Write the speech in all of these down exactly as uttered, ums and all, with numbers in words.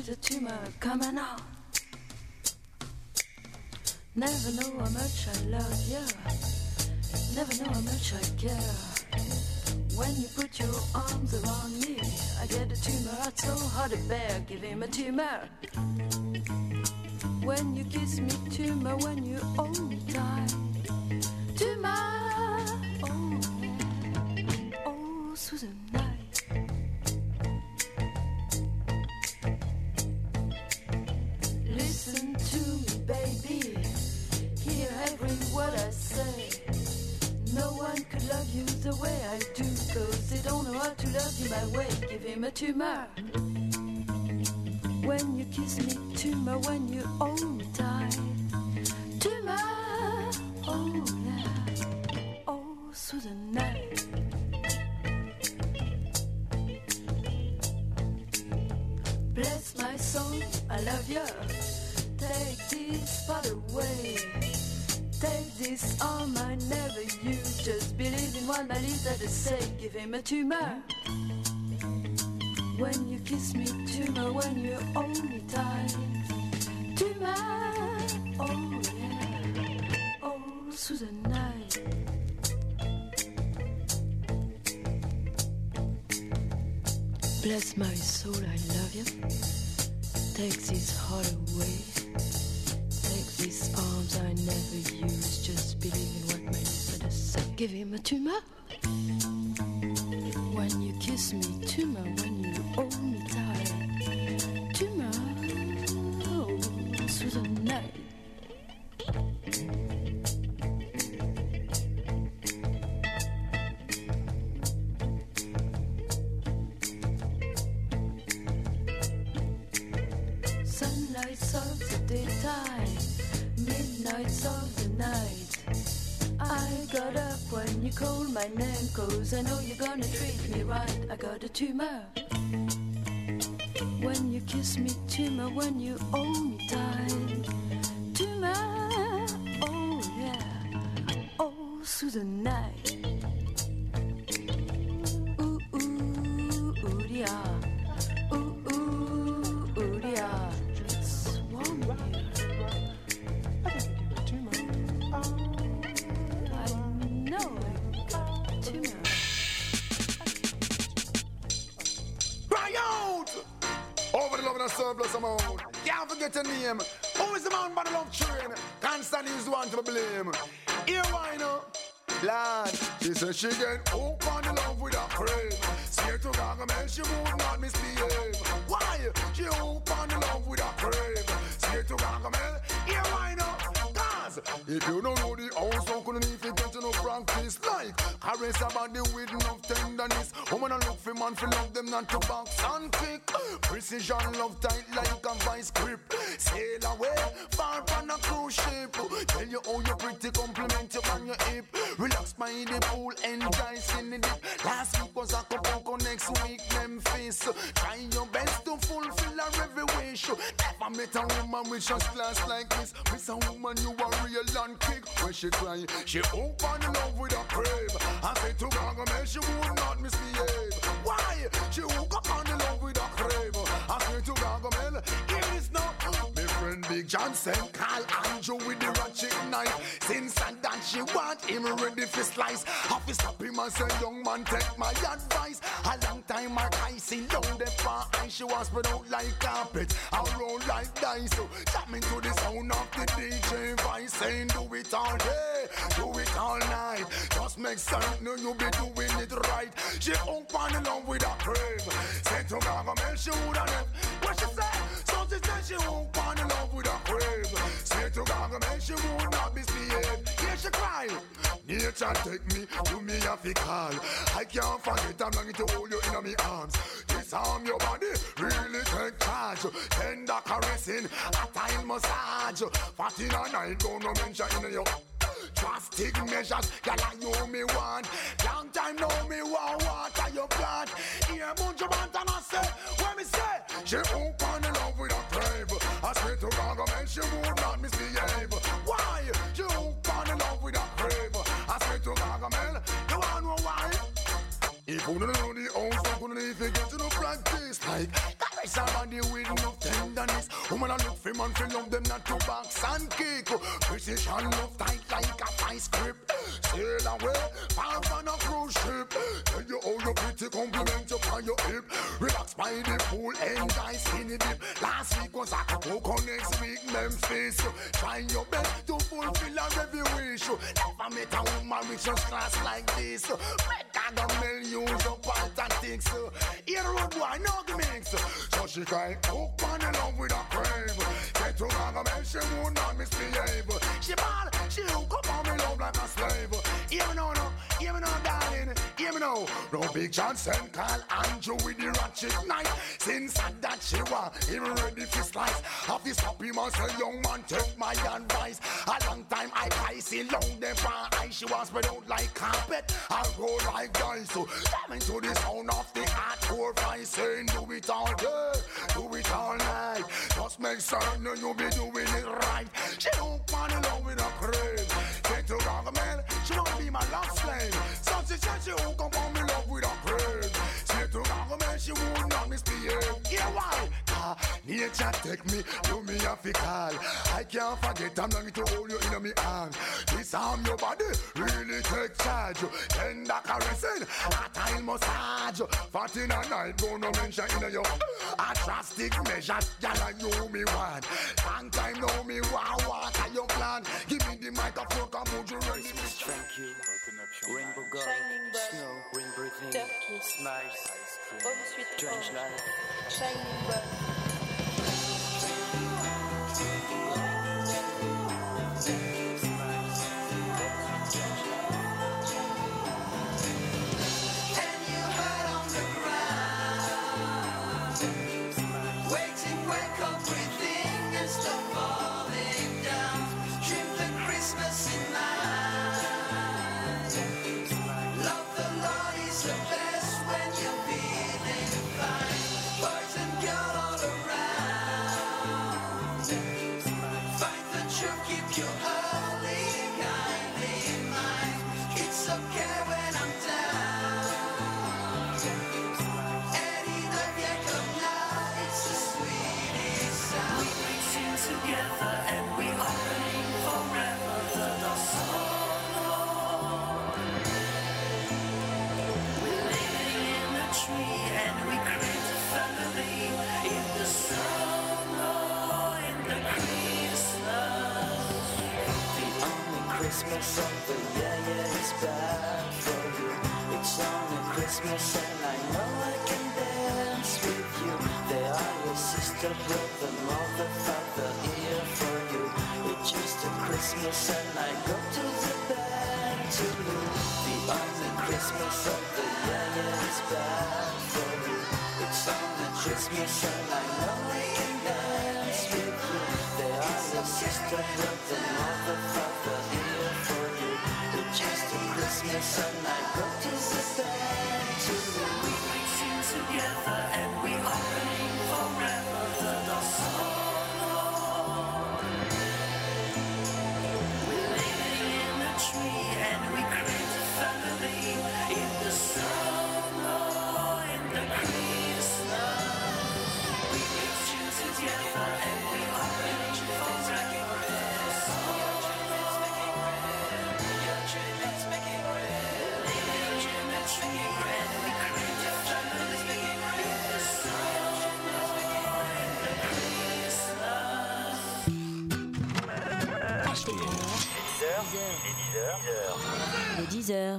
she's a tumor coming on. Never know how much I love you. Never know how much I care. When you put your arms around me, I get a tumor, it's so hard to bear. Give him a tumor. When you kiss me, tumor, when you hold me tight. Tumor, oh, oh, through the night. Listen to me, baby. Hear every word I say. No one could love you the way I do, 'cause they don't know how to love you my way. Give him a tumor. When you kiss me, tumor, when you hold me tight. Tumor, oh yeah, oh through the night. Bless my soul, I love you. Take this part away. Take this arm I never used. Just believe in what my lips had to say. Give him a tumor. When you kiss me, tumor, when you hold me tight. Tumor, oh yeah, oh through the night. Bless my soul, I love you. Take this heart away. Take these arms I never used. Just believe in what my lips had to say. Give him a tumor. When you kiss me, tumor, when you hold me tight. Tumor, oh, through the night. Sunlights of the daytime, midnights of the night. I got up when you called my name, 'cause I know you're gonna treat me right. I got a tumor. When you kiss me, tumor, when you hold me tight. Tumor, oh yeah, oh through the night. Ooh, ooh, ooh, yeah. Ooh, ooh, ooh, yeah. It's warm here. Over the love and the surplus amount. Can't forget your name. Who is the man by the love train? Constant is the one to blame. Here why now? Lad, she said she get hooked on the love with a crave. Swear to Gargamel, she would not misbehave. Why? She hooked on the love with a crave. Swear to Gargamel, here why now? Cause if you don't know the house, how couldn't if you get no practice? Like caress her body with enough tenderness. Woman a look for man, for love them not to box and kick. Precision love tight like a vice grip. Sail away, far from a cruise ship. Tell you how you pretty, compliment you on your hip. Relax by the pool, enjoy in the dip. Last week was Acapulco, next week Memphis. Try your best to fulfill her every wish. Never met a woman with just class like this. Miss a woman you are real and kick. When she cry, she open love with a crave. I say to Gargamel, she would not misbehave. Why? She hook up on the love with a crave. I say to Gargamel, it is not. My friend Big Johnson call Andrew with the ratchet knife. Since and that she want him ready for slice. Have to stop him and say, young man, take my advice. A long time I I see down the far and she was spread out like carpet. I roll like dice. So jam into the sound of the D J voice saying do it all day, do it all night. Just make certain you be doing it right. She open in love with a crave. Say to Gargamel she woulda left. What she say? So she said she open in love with a crave. Say to Gargamel she would not misbehave. Here she cry. Nature take me, do me a fi call. I can't forget I'm longing to hold you in my arms. Disarm your body, really take charge. Tender caressing, a time massage. Fat in a night, don't no mention in your drastic measures, girl, I know me want. Long time know me want water your plant. Here, bunch of man and I say, what me say? She open in love with a crave. I swear to Gargamel, she would not misbehave. Why? She open in love with a crave. I swear to Gargamel, you wanna know why? If you don't know the house, you couldn't even get to no practice. Like, caress somebody with no pianist. Woman a look for man, fi love them not to box and kick. Precision love tight like a vice grip. Sail away, far from a cruise ship. Tell you how you pretty, compliment you on your hip. Relax by the pool, enjoy skinny dip. Last week was Acapulco, next week Memphis. Try your best to fulfill a every wish. Never met a woman with just class like this. Better than millions of politics. Here road boy, no gimmicks. So she cry, hook on the love with a crave. Say to her, man, she would not misbehave. She ball, she hook up on me love like a slave. Hear me now, no, hear me now, darling. Hear me now. No Big Johnson, call Andrew with the ratchet knife. Since that she want, him ready for slice. Have this puppy man say, young man, take my advice. A long time I icy long them for eye. She was spread out like carpet. I roll like dice. So come into the sound of the hardcore voice. Saying do it all day, do it all night. Just make certain you be doing it right. She don't want to love with a crave. Take to rock man, she wanna be my love slave. So she said she won't come on me love with a crave. Say to rock man, she would not misbehave. Yeah, why? Ah, nature take me, do me a fi call. I can't forget I'm longing to hold you in my hand. Disarm your body, really take charge. Tender caressing, a time massage. Fat in a night, go no mention in a yo. A drastic measures, y'all you me want. Long time know me want, what are your plan? Give me the microphone, come on, you ready? Thank you. Rainbow God, snow, rain breathing, Turkey, smiles, Home Sweet strange Home, life. Shining Bud. Christmas of the year, yeah, it's bad for you. It's only Christmas and I know I can dance with you. They are your sister, brother, mother, father, here for you. It's just a Christmas and I go to the band to lose. The only Christmas of the year, yeah, it's bad for you. It's only Christmas and I know I can dance with you. They are your sister, brother, mother, father, here for you. It's just a Christmas and I go to the band to lose. We sing together and we opening forever the door. We're living in a tree and we create a family in the summer, in the Christmas. We live you together and we opening forever the door. Your dreams making red. We're living in a tree and we create a family in the summer, in the Christmas. H T R. Les dix heures.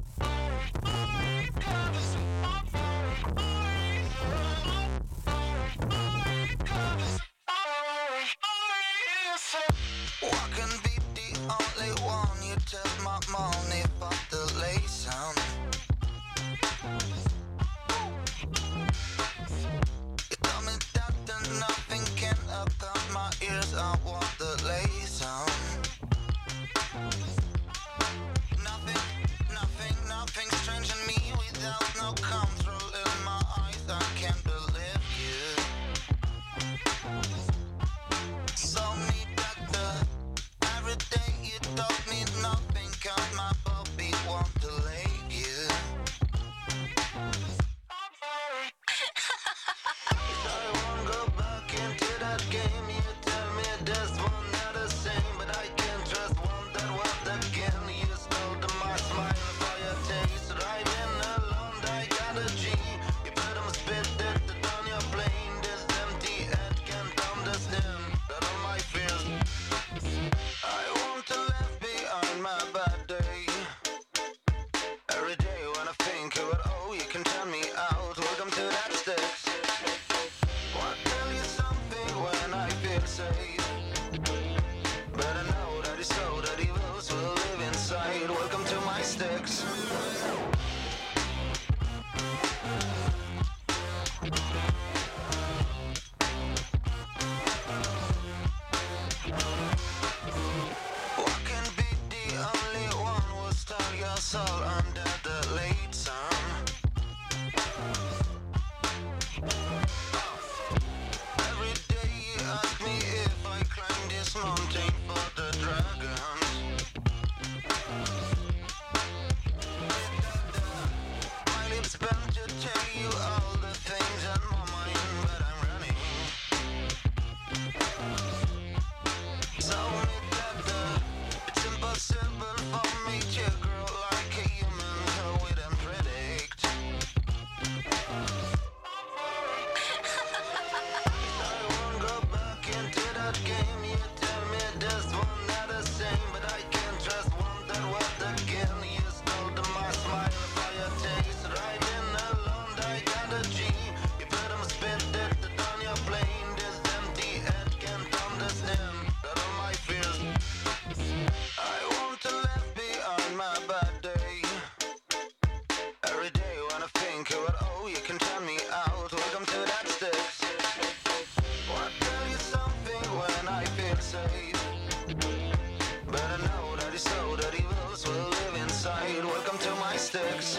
What can be the only one? You take my money for the lay sound. You tell me that nothing can cut my ears. I want the lay sound. Nothing, nothing, nothing strange in me without no control in my eyes. I can't believe you. So me doctor, every day you taught me nothing. Cause my puppy want to lay you. I won't go back into that mountain for the dragons. My lips bend to tell you all the things on my mind, but I'm running. So it's impossible for me to grow like a human, so we don't predict. I won't go back into that game. You tell me this one not the same, but I can't trust one that was again. You stole the my smile for your taste. Riding alone, I got a G. You put them spit it on your plane. This empty head can't understand that all my fears. I want to left behind my bad day. Every day when I think about, oh, you can turn me out. Welcome to that sticks. What tell you something when I feel safe? But I know that it's so that evils will live inside. Welcome to my sticks.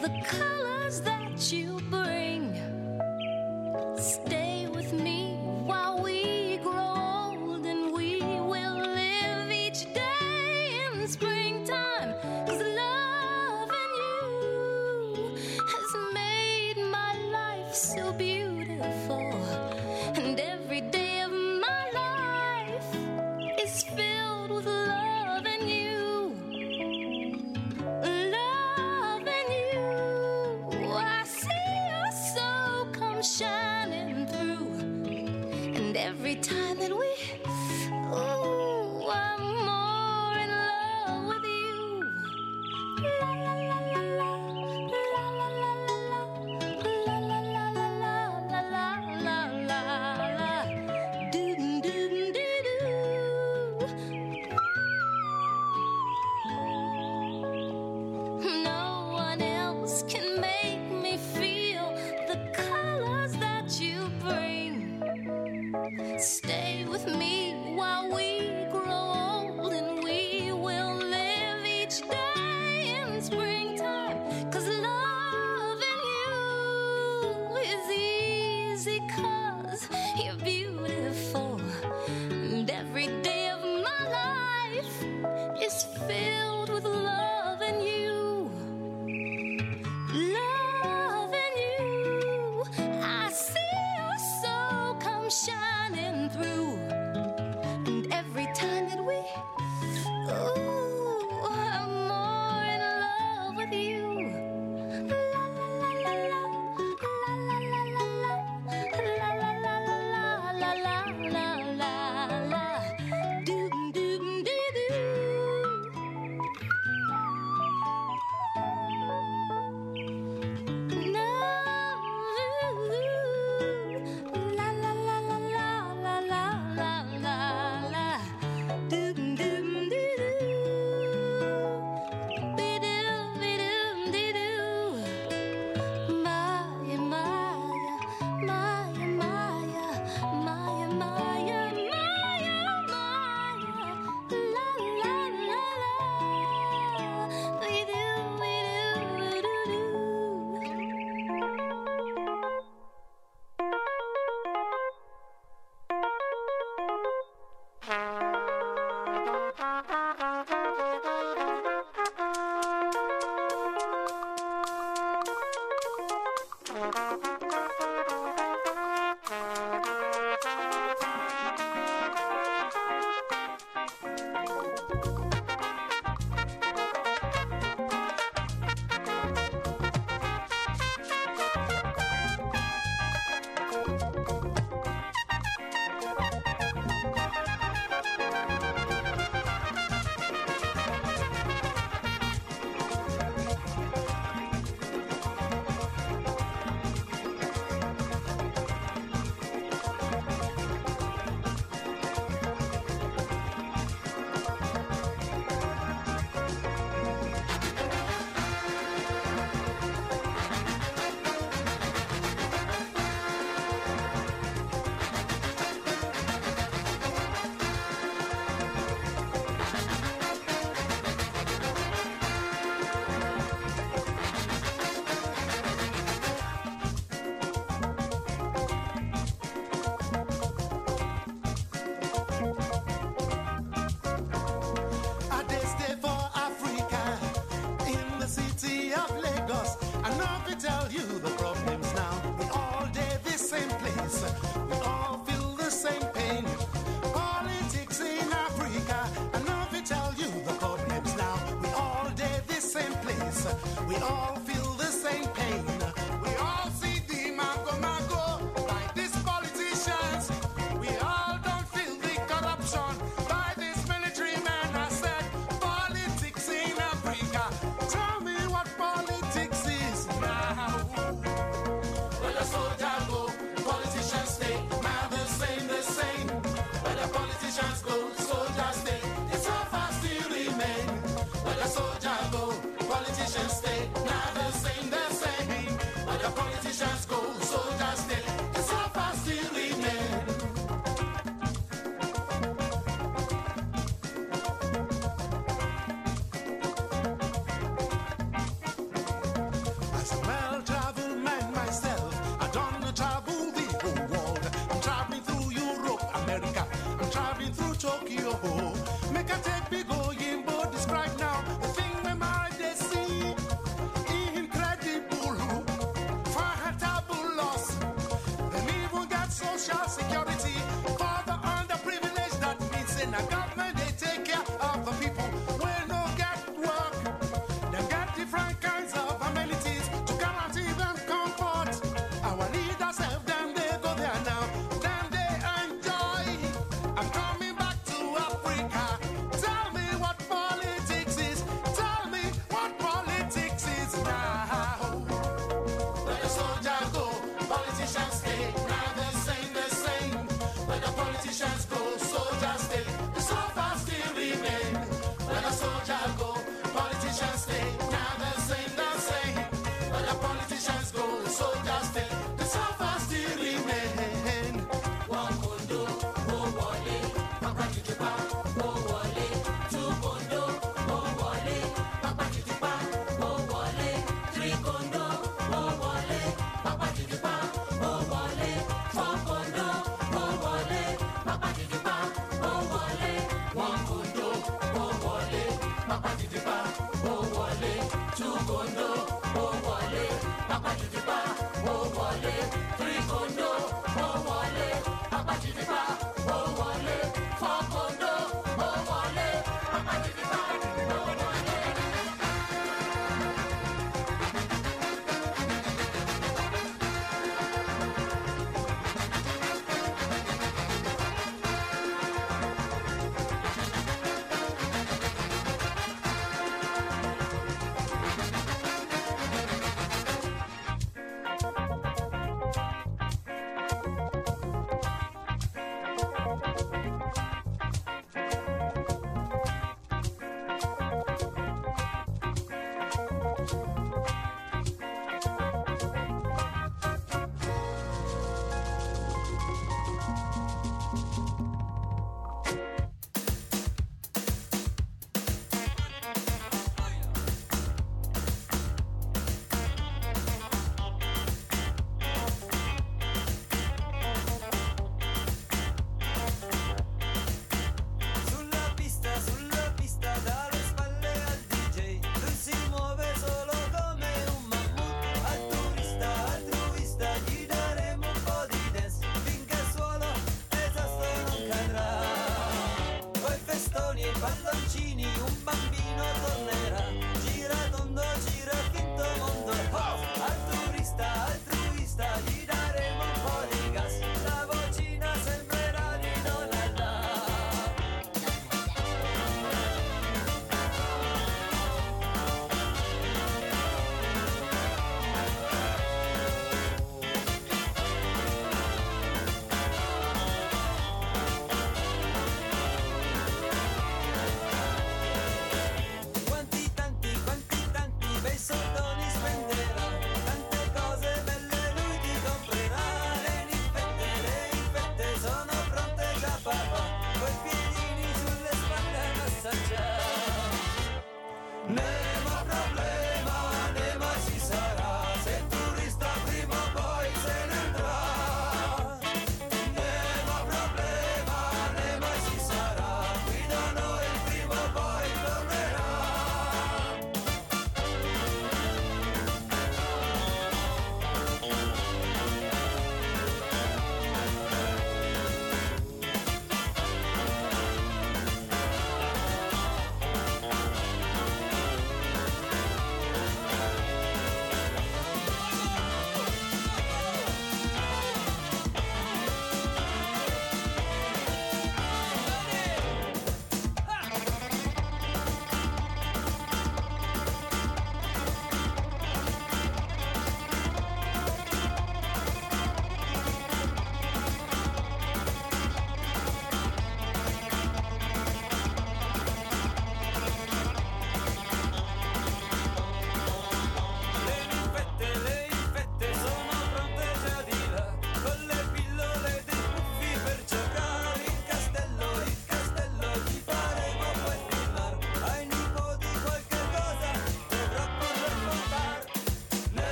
the colors that you bring. Stay with me while we grow old, and we will live each day in springtime. 'Cause loving you has made my life so beautiful, and every day of my life is filled with loving you. Loving you, I see your soul come shining through, and every time that we, ooh, I'm more in love with you. La la la la la, la la la la la, la la la la la, la la la la, doo doo doo doo. No one else can make me feel the colors that you bring. Stay with me while we grow old, and we will live each day in springtime. 'Cause loving you is easy, 'cause you're beautiful, and every day of my life is filled with loving you. Loving you, I see your soul come shining through, and every time that we, ooh, I'm more in love with you. La la la la la, la la la la la, la la la la la, la la la la, doo doo doo doo. No, la la la la la la la la la la, doo doo doo doo, be-doo be-doo be-doo. Maya, Maya, Maya, Maya, Maya, Maya, Maya, Maya, la la la la, be-doo be-doo be-doo.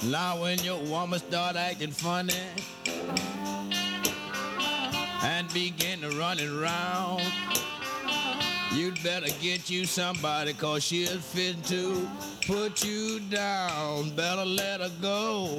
Now when your woman start acting funny and begin to run it round, you'd better get you somebody, cause she's fit to put you down. Better let her go.